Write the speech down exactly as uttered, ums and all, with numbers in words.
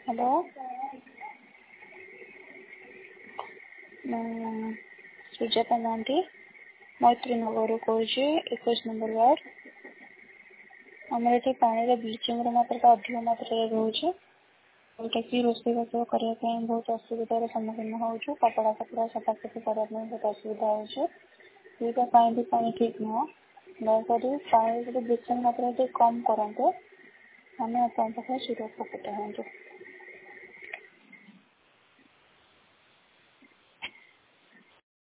Hello Sujata Mahanti मैत्री नगर कौच एक number ward आम ये पानी ब्लीचिंग मात्रा अधिक मात्रा रोचे जोटा कि रोषेईबास करने बहुत असुविधार सम्मुखीन हो कपड़ा कपड़ा सफासफी करने बहुत असुविधा होगा भी पानी ठीक नुह दयाकोरी पानी ब्लीचिंग मात्रा कम करते आम आप चिर उपकृत हूँ।